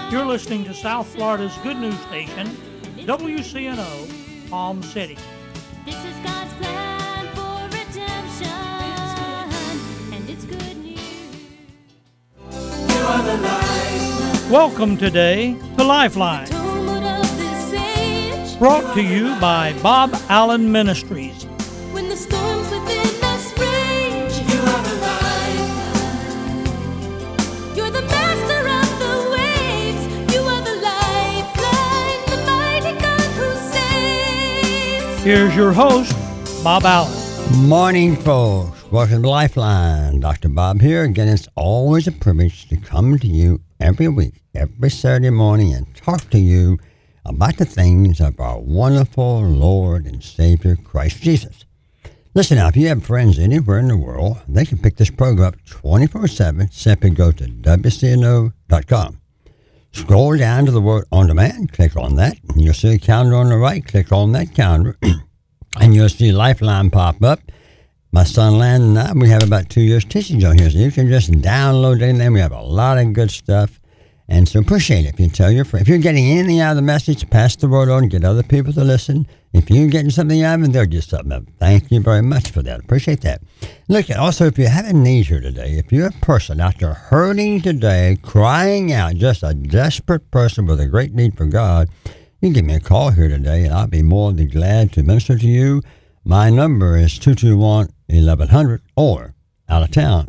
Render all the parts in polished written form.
You're listening to South Florida's good news station, WCNO, Palm City. This is God's plan for redemption, and it's good news. You are the light. Welcome today to Lifeline, Talmud of this age. brought to you by Bob Allen Ministries. When the storms within us rage, You are the light. you're the master of the waves. You are the lifeline, the mighty God who saves. Here's your host, Bob Allen. Morning, folks. Welcome to Lifeline. Dr. Bob here. Again, it's always a privilege to come to you every week, every Saturday morning, and talk to you about the things of our wonderful Lord and Savior, Christ Jesus. Listen now, if you have friends anywhere in the world, they can pick this program up 24/7. Simply go to WCNO.com. Scroll down to the word On Demand, click on that, and you'll see a calendar on the right. Click on that calendar, and you'll see Lifeline pop up. My son Landon and I, we have about 2 years teaching on here, so you can just download anything. We have a lot of good stuff, and so appreciate it. If you tell your friends, if you're getting anything out of the message, pass the word on, get other people to listen. If you're getting something out of it, they'll get something out of it. Thank you very much for that. Appreciate that. Look, also, if you have a need here today, if you're a person out there hurting today, crying out, just a desperate person with a great need for God, you can give me a call here today, and I'll be more than glad to minister to you. My number is 221-1100, or out of town,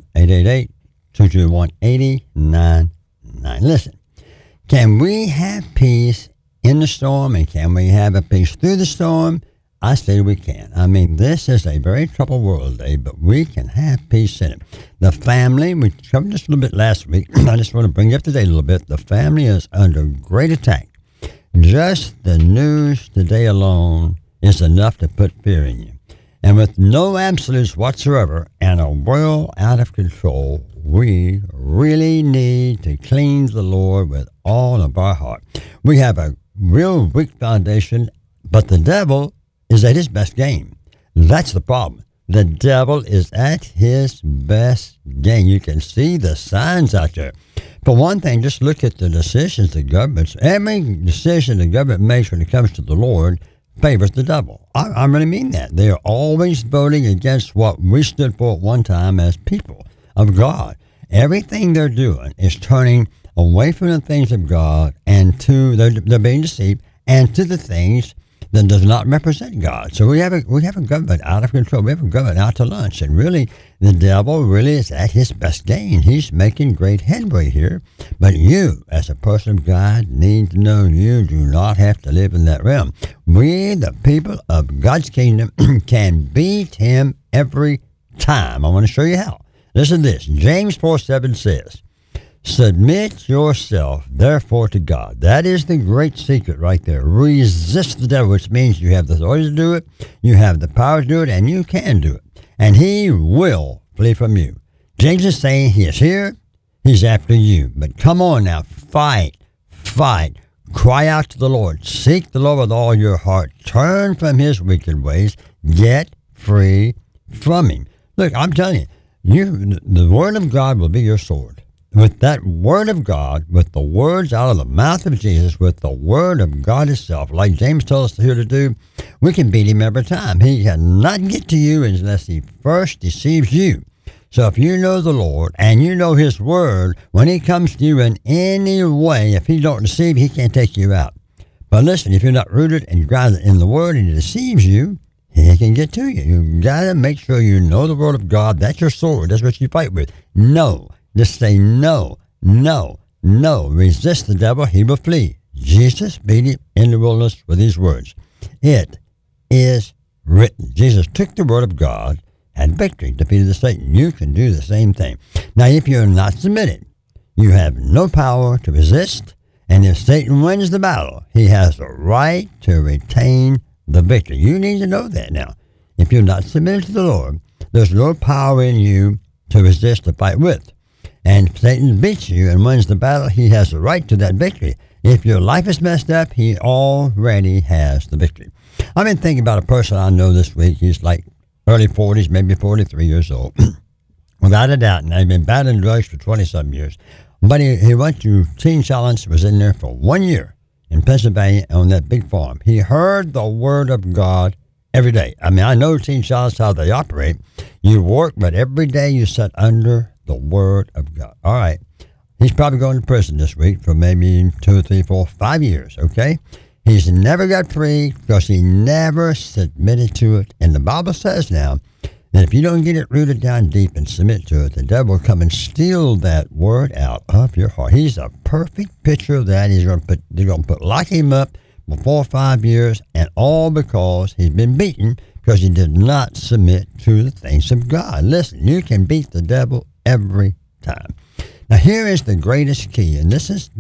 888-221-8099. Listen, can we have peace in the storm, and can we have a peace through the storm? I say we can. I mean, this is a very troubled world today, but we can have peace in it. The family, we covered this a little bit last week. I just want to bring you up to date a little bit. The family is under great attack. Just the news today alone is enough to put fear in you. And with no absolutes whatsoever and a world out of control, we really need to clean the Lord with all of our heart. We have a real weak foundation, but the devil is at his best game. That's the problem. The devil is at his best game. You can see the signs out there. For one thing, just look at the decisions the government's. Every decision the government makes when it comes to the Lord favors the devil. I really mean that. They are always voting against what we stood for at one time as people of God. Everything they're doing is turning away from the things of God and to, they're being deceived, and to the things that does not represent God. So we have a government out of control. We have a government out to lunch. And really, the devil really is at his best game. He's making great headway here. But you, as a person of God, need to know you do not have to live in that realm. We, the people of God's kingdom, can beat him every time. I want to show you how. Listen to this. James 4:7 says, "Submit yourself, therefore, to God." That is the great secret right there. Resist the devil, which means you have the authority to do it, you have the power to do it, and you can do it. And he will flee from you. James is saying he is here, he's after you. But come on now, fight. Cry out to the Lord. Seek the Lord with all your heart. Turn from his wicked ways. Get free from him. Look, I'm telling you, the word of God will be your sword. With that word of God, with the words out of the mouth of Jesus, with the word of God itself, like James tells us here to do, we can beat him every time. He cannot get to you unless he first deceives you. So if you know the Lord and you know his word, when he comes to you in any way, if he don't deceive, he can't take you out. But listen, if you're not rooted and grounded in the word and he deceives you, he can get to you. You got to make sure you know the word of God. That's your sword. That's what you fight with. No. Just say no. Resist the devil, he will flee. Jesus beat him in the wilderness with these words. It is written. Jesus took the word of God, had victory, defeated the Satan. You can do the same thing. Now, if you're not submitted, you have no power to resist, and if Satan wins the battle, he has the right to retain the victory. You need to know that now. If you're not submitted to the Lord, there's no power in you to resist or fight with. And if Satan beats you and wins the battle, he has the right to that victory. If your life is messed up, he already has the victory. I've been thinking about a person I know this week. He's like early 40s, maybe 43 years old. Without a doubt, and I've been battling drugs for 20-some years. But he went to Teen Challenge, was in there for 1 year in Pennsylvania on that big farm. He heard the Word of God every day. I mean, I know Teen Challenge, how they operate. You work, but every day you sit under the Word of God. All right. He's probably going to prison this week for maybe 2, 3, 4, 5 years, okay? He's never got free because he never submitted to it. And the Bible says now that if you don't get it rooted down deep and submit to it, the devil will come and steal that word out of your heart. He's a perfect picture of that. They're going to lock him up for 4 or 5 years, and all because he's been beaten because he did not submit to the things of God. Listen, you can beat the devil every time. Now here is the greatest key, and this is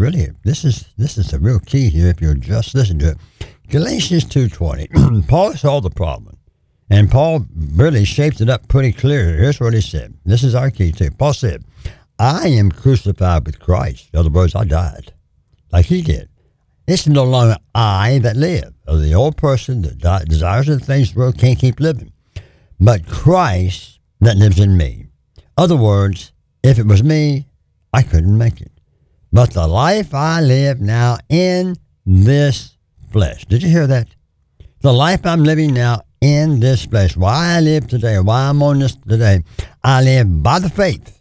the real key here if you'll just listen to it. Galatians 2:20. Paul saw the problem, and Paul really shaped it up pretty clear. Here's what he said. This is our key too. Paul said, I am crucified with Christ. In other words, I died like he did. It's no longer I that live, or the old person that desires of the things of the world can't keep living, but Christ that lives in me. Other words, if it was me, I couldn't make it. But the life I live now in this flesh. Did you hear that? The life I'm living now in this flesh. Why I live today, why I'm on this today, I live by the faith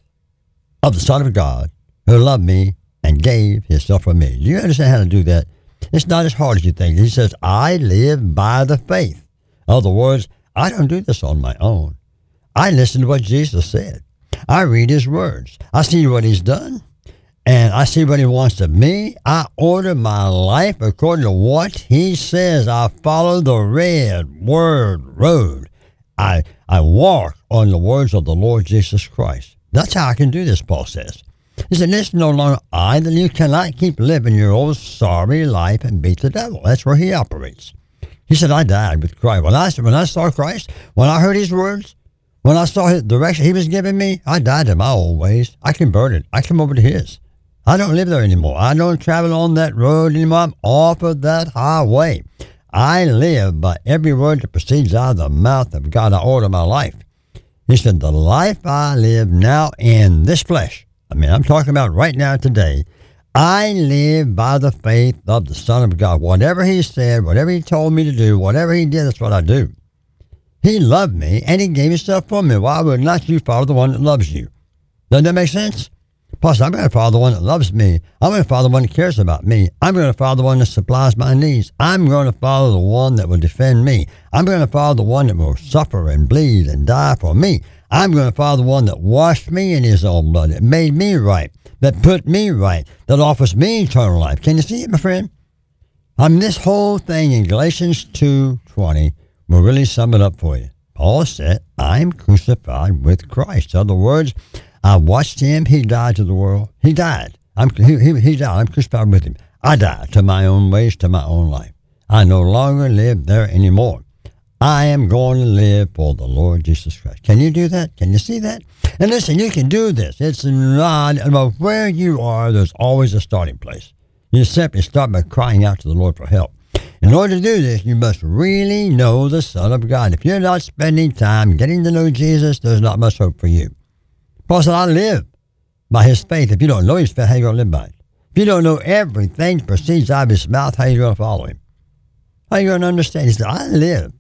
of the Son of God who loved me and gave himself for me. Do you understand how to do that? It's not as hard as you think. He says, I live by the faith. In other words, I don't do this on my own. I listen to what Jesus said. I read his words. I see what he's done, and I see what he wants of me. I order my life according to what he says. I follow the red word road. I walk on the words of the Lord Jesus Christ. That's how I can do this, Paul says. He said, it's no longer I, that you cannot keep living your old sorry life and beat the devil. That's where he operates. He said, I died with Christ. When I saw Christ, when I heard his words, when I saw his direction he was giving me, I died to my old ways. I converted. I came over to his. I don't live there anymore. I don't travel on that road anymore. I'm off of that highway. I live by every word that proceeds out of the mouth of God. I order my life. He said, the life I live now in this flesh, I mean, I'm talking about right now today, I live by the faith of the Son of God. Whatever he said, whatever he told me to do, whatever he did, that's what I do. He loved me, and he gave himself for me. Why would not you follow the one that loves you? Doesn't that make sense? Plus, I'm going to follow the one that loves me. I'm going to follow the one that cares about me. I'm going to follow the one that supplies my needs. I'm going to follow the one that will defend me. I'm going to follow the one that will suffer and bleed and die for me. I'm going to follow the one that washed me in his own blood, that made me right, that put me right, that offers me eternal life. Can you see it, my friend? I mean, this whole thing in Galatians 2:20 will really sum it up for you. Paul said, I'm crucified with Christ. In other words, I watched him. He died to the world. He died. He died. I'm crucified with him. I died to my own ways, to my own life. I no longer live there anymore. I am going to live for the Lord Jesus Christ. Can you do that? Can you see that? And listen, you can do this. It's not about where you are. There's always a starting place. You simply start by crying out to the Lord for help. In order to do this, you must really know the Son of God. If you're not spending time getting to know Jesus, there's not much hope for you. Paul said, I live by his faith. If you don't know his faith, how are you going to live by it? If you don't know everything that proceeds out of his mouth, how are you going to follow him? How are you going to understand? He said, I live.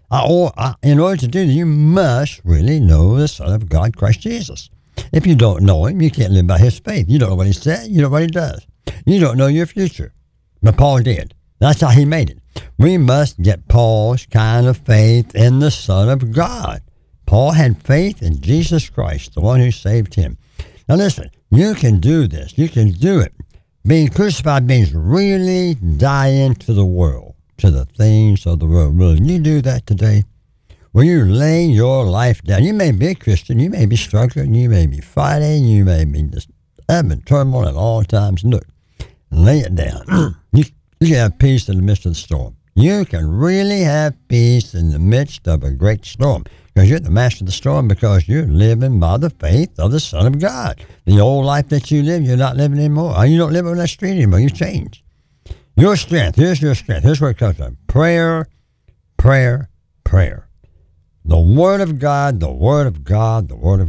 In order to do this, you must really know the Son of God, Christ Jesus. If you don't know him, you can't live by his faith. You don't know what he said. You don't know what he does. You don't know your future. But Paul did. That's how he made it. We must get Paul's kind of faith in the Son of God. Paul had faith in Jesus Christ, the one who saved him. Now listen, you can do this. You can do it. Being crucified means really dying to the world, to the things of the world. Will you do that today? Will you lay your life down? You may be a Christian. You may be struggling. You may be fighting. You may be just having turmoil at all times. Look, lay it down. You can have peace in the midst of the storm. You can really have peace in the midst of a great storm because you're the master of the storm because you're living by the faith of the Son of God. The old life that you live, you're not living anymore. You don't live on that street anymore. You changed. Your strength, here's your strength. Here's where it comes from. Prayer, prayer, prayer. The Word of God, the Word of God, the Word of God.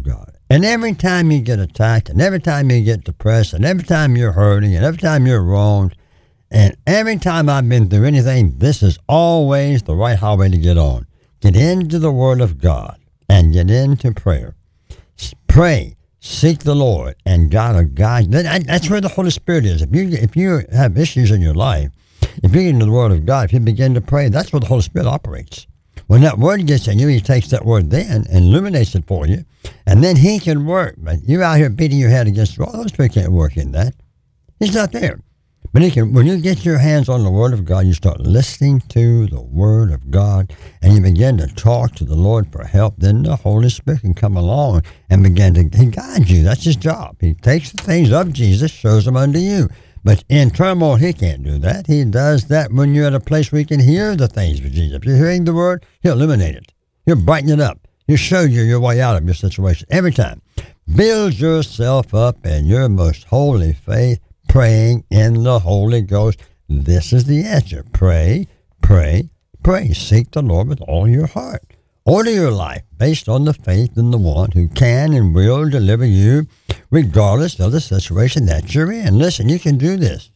And every time you get attacked, and every time you get depressed, and every time you're hurting, and every time you're wronged, and every time I've been through anything, this is always the right highway to get on. Get into the Word of God and get into prayer. Pray, seek the Lord, and God will guide. That's where the Holy Spirit is. If you have issues in your life, if you get into the Word of God, if you begin to pray, that's where the Holy Spirit operates. When that Word gets in you, He takes that Word then and illuminates it for you, and then He can work. But you're out here beating your head against the wall. The Holy Spirit can't work in that. He's not there. But He can. When you get your hands on the Word of God, you start listening to the Word of God, and you begin to talk to the Lord for help. Then the Holy Spirit can come along and begin to guide you. That's His job. He takes the things of Jesus, shows them unto you. But in turmoil, He can't do that. He does that when you're at a place where you can hear the things of Jesus. If you're hearing the Word, He'll illuminate it. He'll brighten it up. He'll show you your way out of your situation every time. Build yourself up in your most holy faith, praying in the Holy Ghost. This is the answer. Pray, pray, pray. Seek the Lord with all your heart. Order your life based on the faith in the one who can and will deliver you regardless of the situation that you're in. Listen, you can do this.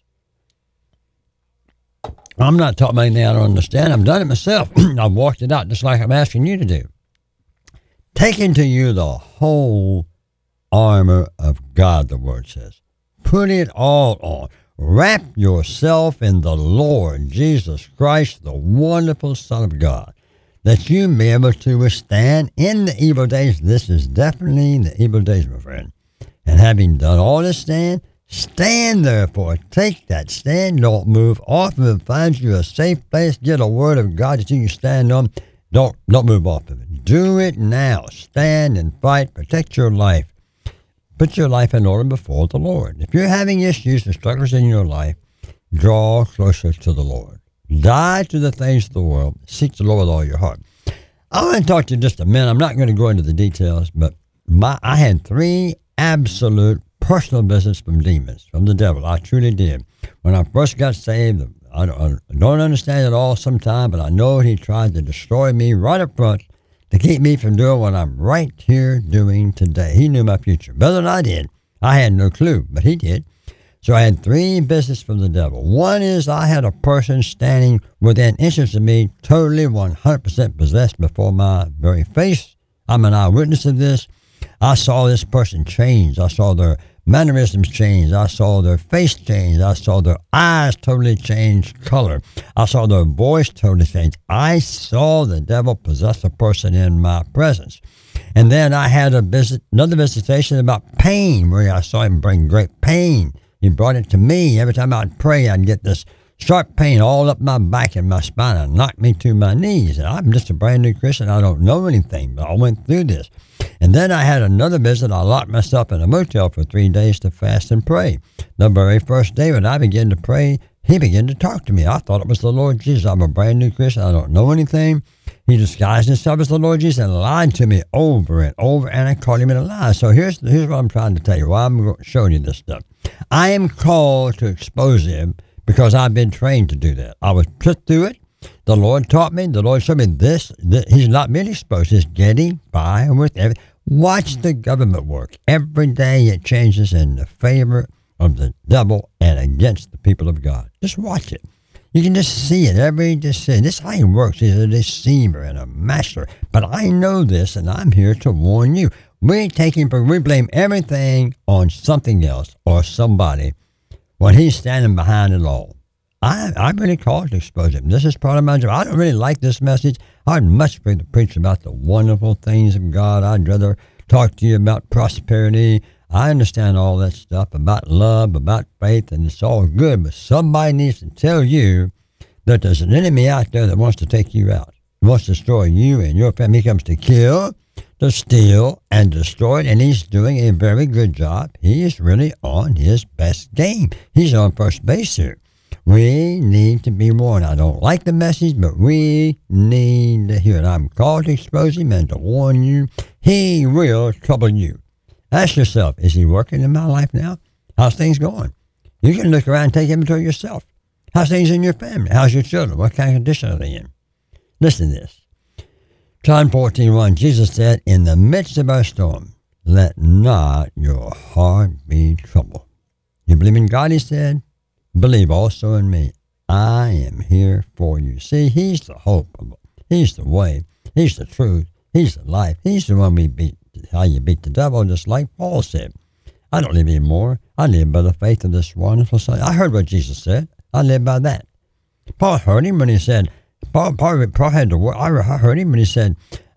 I'm not talking about anything I don't understand. I've done it myself. I've walked it out just like I'm asking you to do. Take into you the whole armor of God, the Word says. Put it all on. Wrap yourself in the Lord Jesus Christ, the wonderful Son of God, that you may be able to withstand in the evil days. This is definitely the evil days, my friend. And having done all to stand, stand therefore. Take that stand. Don't move off of it. Find you a safe place. Get a Word of God that you can stand on. Don't move off of it. Do it now. Stand and fight. Protect your life. Put your life in order before the Lord. If you're having issues and struggles in your life, draw closer to the Lord. Die to the things of the world. Seek the Lord with all your heart. I want to talk to you just a minute. I'm not going to go into the details, but I had 3 absolute personal visits from demons, from the devil. I truly did. When I first got saved, I don't understand it all sometimes, but I know he tried to destroy me right up front to keep me from doing what I'm right here doing today. He knew my future better than I did. I had no clue, but he did. So I had 3 visits from the devil. One is I had a person standing within inches of me, totally 100% possessed before my very face. I'm an eyewitness of this. I saw this person change. I saw their mannerisms change. I saw their face change. I saw their eyes totally change color. I saw their voice totally change. I saw the devil possess a person in my presence. And then I had another visitation about pain, where I saw him bring great pain. He brought it to me. Every time I'd pray, I'd get this sharp pain all up my back and my spine and knocked me to my knees. And I'm just a brand new Christian. I don't know anything, but I went through this. And then I had another visit. I locked myself in a motel for 3 days to fast and pray. The very first day when I began to pray, he began to talk to me. I thought it was the Lord Jesus. I'm a brand new Christian. I don't know anything. He disguised himself as the Lord Jesus and lied to me over and over, and I caught him in a lie. So here's what I'm trying to tell you, why I'm showing you this stuff. I am called to expose him because I've been trained to do that. I was put through it. The Lord taught me. The Lord showed me this. He's not been exposed. He's getting by with everything. Watch the government work. Every day it changes in the favor of the devil and against the people of God. Just watch it. You can just see it. This is how he works. He's a deceiver and a master. But I know this, and I'm here to warn you. We blame everything on something else or somebody when he's standing behind it all. I'm really called to expose him. This is part of my job. I don't really like this message. I'd much rather preach about the wonderful things of God. I'd rather talk to you about prosperity. I understand all that stuff about love, about faith, and it's all good. But somebody needs to tell you that there's an enemy out there that wants to take you out. He wants to destroy you and your family. He comes to kill, to steal, and destroy. And he's doing a very good job. He is really on his best game. He's on first base here. We need to be warned. I don't like the message, but we need to hear it. I'm called to expose him and to warn you. He will trouble you. Ask yourself, is he working in my life now? How's things going? You can look around and take inventory yourself. How's things in your family? How's your children? What kind of condition are they in? Listen to this. John 14:1, Jesus said, in the midst of our storm, let not your heart be troubled. You believe in God, he said? Believe also in me. I am here for you. See, he's the hope. He's the way. He's the truth. He's the life. He's the one we beat. How you beat the devil, just like Paul said. I don't live anymore. I live by the faith of this wonderful Son. I heard what Jesus said. I live by that. Paul heard him when he said, Paul had the word. I heard him when he said,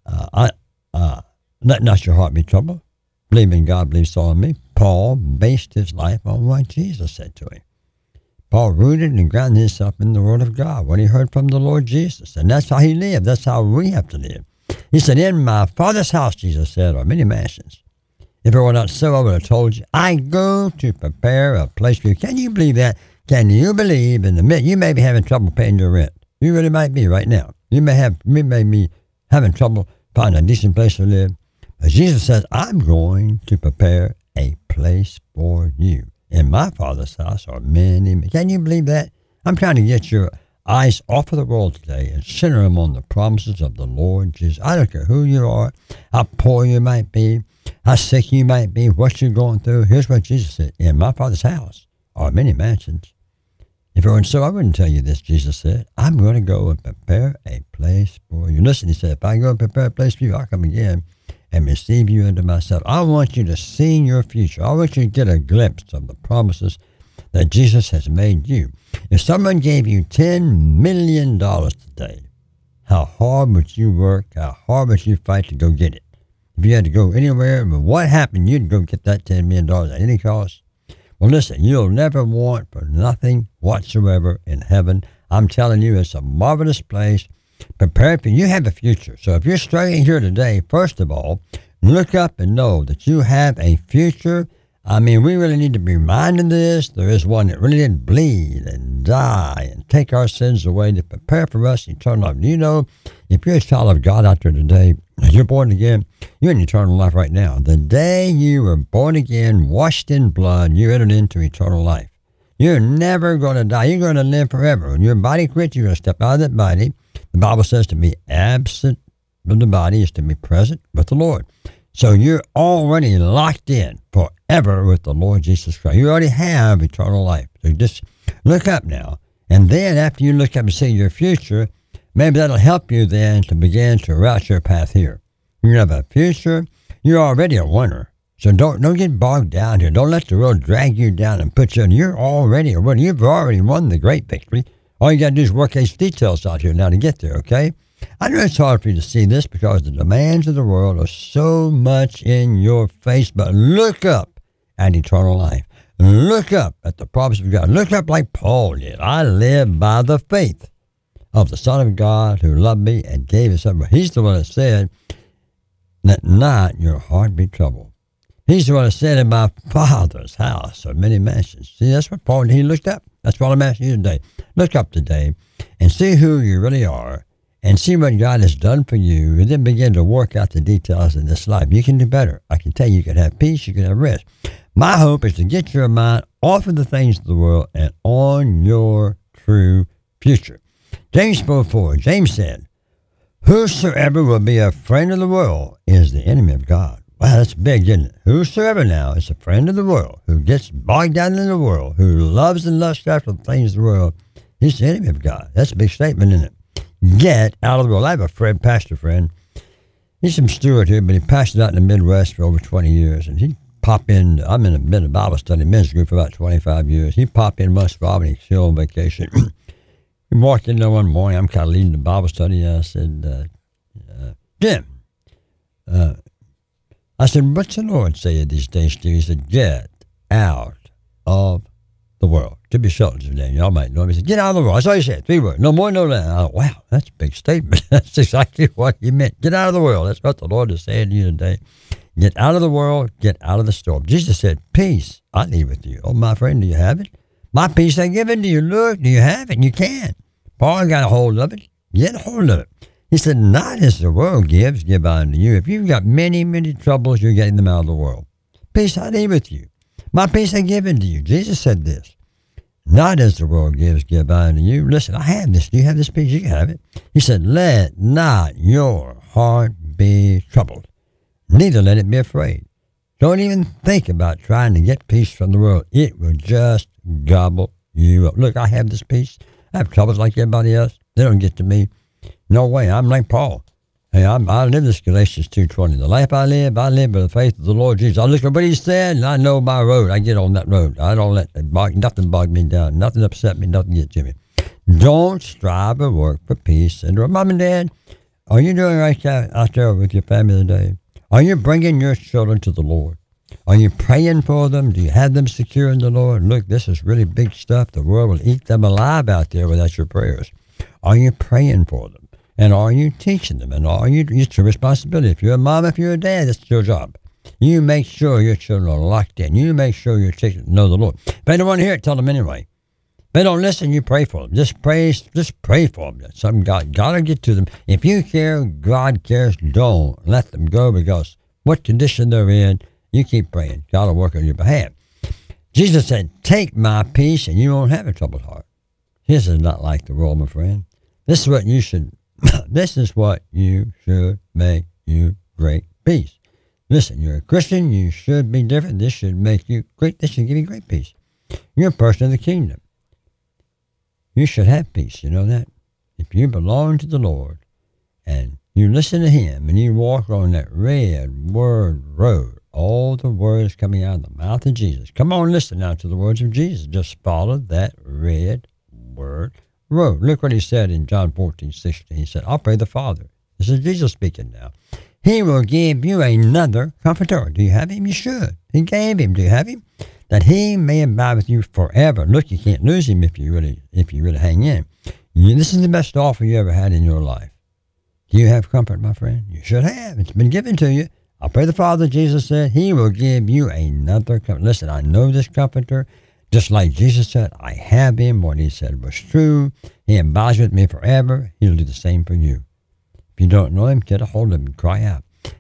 let not your heart be troubled. Believe in God, believe so in me. Paul based his life on what Jesus said to him. Paul rooted and grounded himself in the Word of God, what he heard from the Lord Jesus. And that's how he lived. That's how we have to live. He said, in my Father's house, Jesus said, are many mansions. If it were not so, I would have told you, I go to prepare a place for you. Can you believe that? Can you believe in the midst? You may be having trouble paying your rent. You really might be right now. You may be having trouble finding a decent place to live. But Jesus says, I'm going to prepare a place for you. In my Father's house are many. Can you believe that? I'm trying to get your eyes off of the world today and center them on the promises of the Lord Jesus. I don't care who you are, how poor you might be, how sick you might be, what you're going through. Here's what Jesus said. In my Father's house are many mansions. If it weren't so, I wouldn't tell you this, Jesus said. I'm going to go and prepare a place for you. Listen, he said, if I go and prepare a place for you, I'll come again and receive you into myself. I want you to see your future. I want you to get a glimpse of the promises that Jesus has made you. If someone gave you $10 million today, how hard would you work? How hard would you fight to go get it? If you had to go anywhere, but what happened? You'd go get that $10 million at any cost. Well, listen, you'll never want for nothing whatsoever in heaven. I'm telling you, it's a marvelous place. Prepare for you have a future. So if you're struggling here today, first of all, look up and know that you have a future. I mean, we really need to be reminded of this. There is one that really did bleed and die and take our sins away to prepare for us eternal life. You know, if you're a child of God out there today, you're born again, you're in eternal life right now. The day you were born again, washed in blood, you entered into eternal life. You're never going to die. You're going to live forever. When your body quits, you're going to step out of that body. The Bible says to be absent from the body is to be present with the Lord. So you're already locked in forever with the Lord Jesus Christ. You already have eternal life. So just look up now. And then after you look up and see your future, maybe that'll help you then to begin to route your path here. You have a future. You're already a winner. So don't get bogged down here. Don't let the world drag you down and put you in. You're already a winner. You've already won the great victory. All you got to do is work these details out here now to get there, okay? I know it's hard for you to see this because the demands of the world are so much in your face, but look up at eternal life. Look up at the promise of God. Look up like Paul did. I live by the faith of the Son of God who loved me and gave his son. He's the one that said, let not your heart be troubled. He's the one that said, in my Father's house are many mansions. See, that's what Paul, he looked up. That's what I'm asking you today. Look up today and see who you really are and see what God has done for you and then begin to work out the details in this life. You can do better. I can tell you, you can have peace, you can have rest. My hope is to get your mind off of the things of the world and on your true future. James 4:4, James said, whosoever will be a friend of the world is the enemy of God. Wow, that's big, isn't it? Whosoever now is a friend of the world, who gets bogged down in the world, who loves and lusts after the things of the world, he's the enemy of God. That's a big statement, isn't it? Get out of the world. I have a friend, pastor friend. He's from Stewart here, but he pastored out in the Midwest for over 20 years. And he'd pop in. I'm in a Bible study men's group for about 25 years. He'd pop in once in a while when he's still on vacation. He walked in there one morning. I'm kind of leading the Bible study. I said, Jim, I said, what's the Lord say these days, Steve? He said, get out of the world. Tibby Shelton's name. Y'all might know him. He said, get out of the world. That's all he said. 3 words. No more, no less. I thought, wow, that's a big statement. That's exactly what he meant. Get out of the world. That's what the Lord is saying to you today. Get out of the world. Get out of the storm. Jesus said, peace I leave with you. Oh, my friend, do you have it? My peace I give it to you. Look, do you have it? You can. Paul got a hold of it. Get a hold of it. He said, not as the world gives, give I unto you. If you've got many, many troubles, you're getting them out of the world. Peace I leave with you. My peace I give unto you. Jesus said this. Not as the world gives, give I unto you. Listen, I have this. Do you have this peace? You can have it. He said, let not your heart be troubled. Neither let it be afraid. Don't even think about trying to get peace from the world. It will just gobble you up. Look, I have this peace. I have troubles like everybody else. They don't get to me. No way. I'm like Paul. Hey, I live this Galatians 2:20. The life I live by the faith of the Lord Jesus. I look at what he said, and I know my road. I get on that road. I don't let nothing bog me down. Nothing upset me. Nothing get to me. Don't strive or work for peace. And Mom and Dad, are you doing right out there with your family today? Are you bringing your children to the Lord? Are you praying for them? Do you have them secure in the Lord? Look, this is really big stuff. The world will eat them alive out there without your prayers. Are you praying for them? And are you teaching them? And are you, it's your responsibility. If you're a mom, if you're a dad, that's your job. You make sure your children are locked in. You make sure your children know the Lord. If they don't want to hear it, tell them anyway. If they don't listen, you pray for them. Just pray for them. Something God will get to them. If you care, God cares. Don't let them go, because what condition they're in, you keep praying. God will work on your behalf. Jesus said, take my peace and you won't have a troubled heart. This is not like the world, my friend. This is what you should make you great peace. Listen, you're a Christian. You should be different. This should make you great. This should give you great peace. You're a person of the kingdom. You should have peace. You know that? If you belong to the Lord and you listen to him and you walk on that red word road, all the words coming out of the mouth of Jesus. Come on, listen now to the words of Jesus. Just follow that red word road. Look what he said in John 14:16. He said, I'll pray the Father. This is Jesus speaking now. He will give you another comforter. Do you have him? You should. He gave him. Do you have him? That he may abide with you forever. Look, you can't lose him if you really hang in. This is the best offer you ever had in your life. Do you have comfort, my friend? You should have. It's been given to you. I'll pray the Father, Jesus said, he will give you another comforter. Listen, I know this comforter. Just like Jesus said, I have him. What he said was true. He abides with me forever. He'll do the same for you. If you don't know him, get a hold of him and cry out.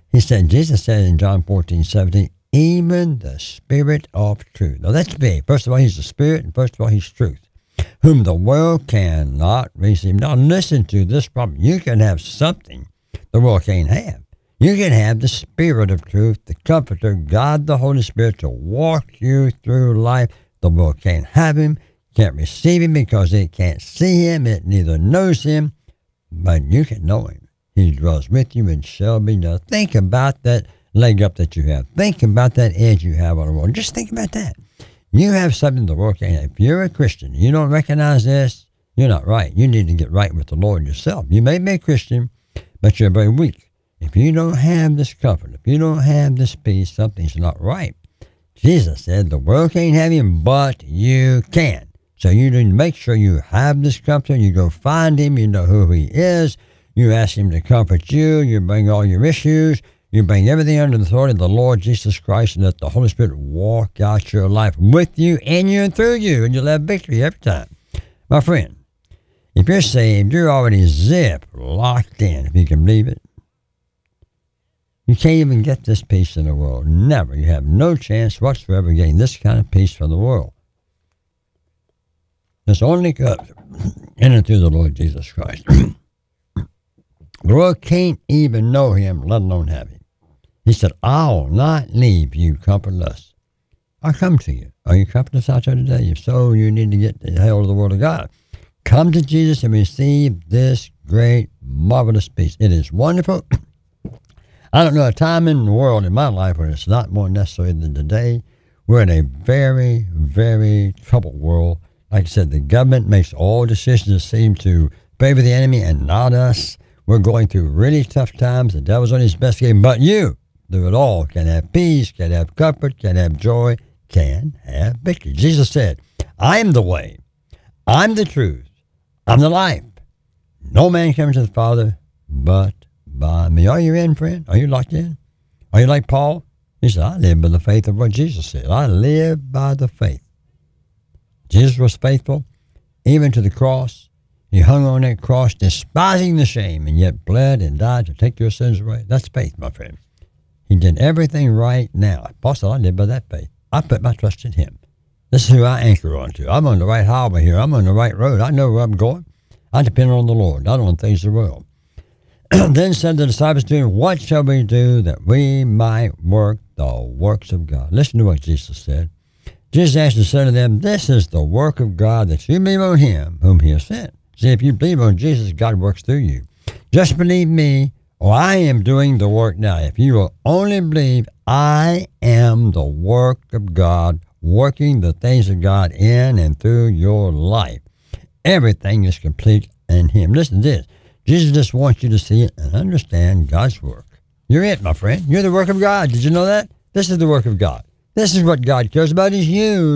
Jesus said in John 14:17, even the Spirit of truth. Now that's big. First of all, he's the Spirit, and first of all, he's truth, whom the world cannot receive. Now listen to this problem. You can have something the world can't have. You can have the Spirit of truth, the Comforter, God the Holy Spirit, to walk you through life. The world can't have him, can't receive him because it can't see him. It neither knows him, but you can know him. He dwells with you and shall be done. Think about that leg up that you have. Think about that edge you have on the world. Just think about that. You have something the world can't have. If you're a Christian, you don't recognize this, you're not right. You need to get right with the Lord yourself. You may be a Christian, but you're very weak. If you don't have this comfort, if you don't have this peace, something's not right. Jesus said the world can't have him, but you can. So you need to make sure you have this comfort. You go find him. You know who he is. You ask him to comfort you. You bring all your issues. You bring everything under the authority of the Lord Jesus Christ, and let the Holy Spirit walk out your life with you, in you, and through you, and you'll have victory every time. My friend, if you're saved, you're already locked in, if you can believe it. You can't even get this peace in the world. Never. You have no chance whatsoever getting this kind of peace from the world. This only comes in and through the Lord Jesus Christ. The world can't even know him, let alone have him. He said, I'll not leave you comfortless. I'll come to you. Are you comfortless out there today? If so, you need to get the hell of the Word of God. Come to Jesus and receive this great, marvelous peace. It is wonderful. I don't know a time in the world in my life where it's not more necessary than today. We're in a very, very troubled world. Like I said, the government makes all decisions that seem to favor the enemy and not us. We're going through really tough times. The devil's on his best game, but you, through it all, can have peace, can have comfort, can have joy, can have victory. Jesus said, I am the way, I'm the truth, I'm the life. No man comes to the Father but by me. Are you in, friend? Are you locked in? Are you like Paul? He said, I live by the faith of what Jesus said. I live by the faith. Jesus was faithful, even to the cross. He hung on that cross, despising the shame, and yet bled and died to take your sins away. That's faith, my friend. He did everything right now. Paul said, I live by that faith. I put my trust in him. This is who I anchor onto. I'm on the right highway here. I'm on the right road. I know where I'm going. I depend on the Lord, not on things of the world. Then said the disciples to him, what shall we do that we might work the works of God. Listen to what Jesus said. Jesus answered and said to them, this is the work of God, that you believe on him whom he has sent. See, if you believe on Jesus, God works through you. Just believe me, or I am doing the work now. If you will only believe, I am the work of God, working the things of God in and through your life. Everything is complete in him. Listen to this. Jesus just wants you to see it and understand God's work. You're it, my friend. You're the work of God. Did you know that? This is the work of God. This is what God cares about is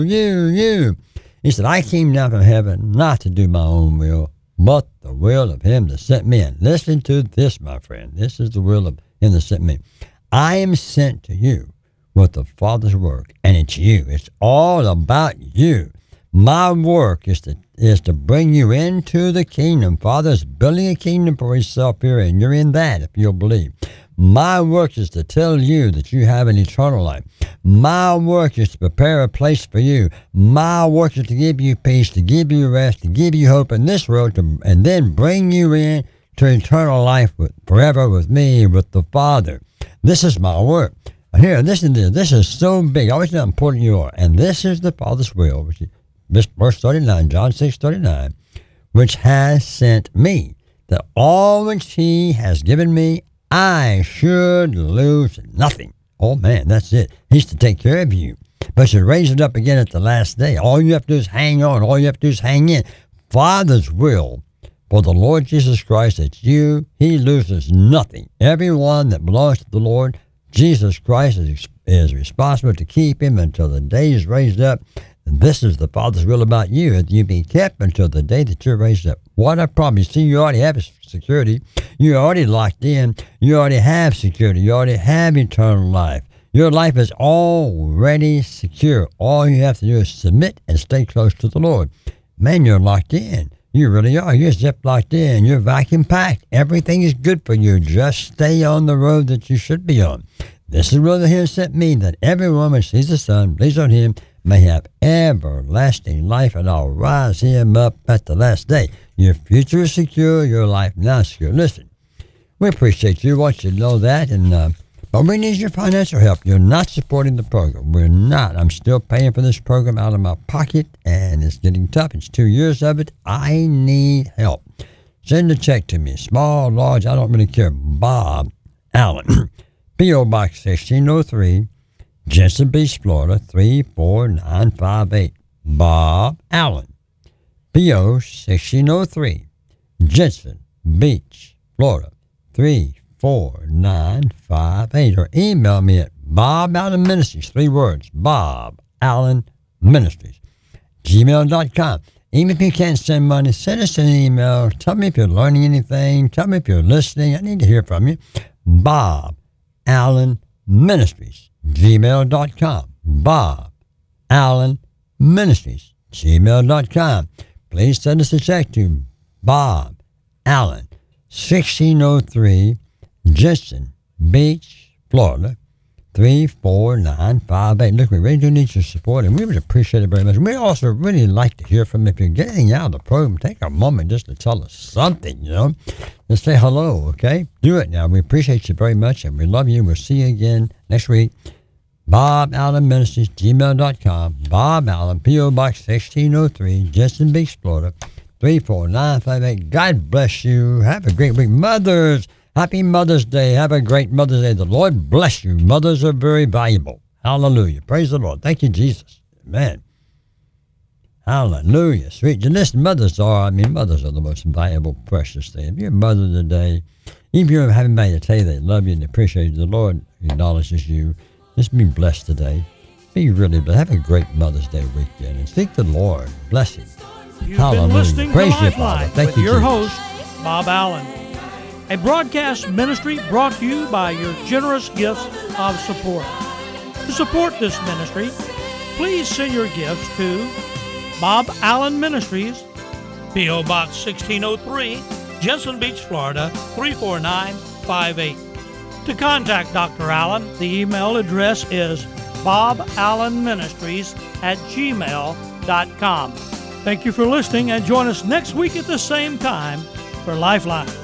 you. He said, I came down from heaven not to do my own will, but the will of him that sent me. And listen to this, my friend. This is the will of him that sent me. I am sent to you with the Father's work, and it's you. It's all about you. My work is to bring you into the kingdom. Father's building a kingdom for himself here, and you're in that if you'll believe. My work is to tell you that you have an eternal life. My work is to prepare a place for you. My work is to give you peace, to give you rest, to give you hope in this world, and then bring you in to eternal life forever with me, with the Father. This is my work. Here, listen to this. This is so big. I always know how important you are. And this is the Father's will, which is verse 39, John 6:39, which has sent me, that all which he has given me, I should lose nothing. Oh, man, that's it. He's to take care of you. But should raise it up again at the last day. All you have to do is hang on. All you have to do is hang in. Father's will for the Lord Jesus Christ, it's you. He loses nothing. Everyone that belongs to the Lord Jesus Christ is responsible to keep him until the day is raised up. And this is the Father's will about you, that you be kept until the day that you're raised up. What a promise. See, you already have security. You're already locked in. You already have security. You already have eternal life. Your life is already secure. All you have to do is submit and stay close to the Lord. Man, you're locked in. You really are. You're zip locked in. You're vacuum packed. Everything is good for you. Just stay on the road that you should be on. This is where he sent me, that everyone which sees the Son, believes on him, may have everlasting life, and I'll rise him up at the last day. Your future is secure. Your life now is secure. Listen, we appreciate you. Want you to know that, but we need your financial help. You're not supporting the program. We're not. I'm still paying for this program out of my pocket, and it's getting tough. It's 2 years of it. I need help. Send a check to me, small, large, I don't really care. Bob Allen, P.O. Box 1603, Jensen Beach, Florida 34958. Bob Allen, P.O. 1603, Jensen Beach, Florida 34958. Or email me at Bob Allen Ministries, 3 words, Bob Allen Ministries, gmail.com. Even if you can't send money, send us an email. Tell me if you're learning anything. Tell me if you're listening. I need to hear from you. Bob Allen Ministries, gmail.com. Bob Allen Ministries, gmail.com. Please send us a check to Bob Allen, 1603 Jensen Beach, Florida 34958. Look, we really do need your support, and we would appreciate it very much. We also really like to hear from you. If you're getting out of the program, take a moment just to tell us something, Just say hello, okay? Do it now. We appreciate you very much, and we love you. We'll see you again next week. Bob Allen Ministries, gmail.com. Bob Allen, P.O. Box 1603, Jensen Beach, Florida 34958. God bless you. Have a great week. Mothers, happy Mother's Day. Have a great Mother's Day. The Lord bless you. Mothers are very valuable. Hallelujah. Praise the Lord. Thank you, Jesus. Amen. Hallelujah. Sweet. And listen, mothers are the most valuable, precious thing. If you're a mother today, even if you don't have anybody to tell you they love you and appreciate you, the Lord acknowledges you. Just be blessed today. Be really blessed. Have a great Mother's Day weekend. And seek the Lord. Bless him. You've Hallelujah. been listening Praise to you, Father. Lifeline Thank with you, your Jesus. host, Bob Allen. A broadcast ministry brought to you by your generous gifts of support. To support this ministry, please send your gifts to Bob Allen Ministries, P.O. Box 1603, Jensen Beach, Florida 34958. To contact Dr. Allen, the email address is boballenministries@gmail.com. Thank you for listening, and join us next week at the same time for Lifeline.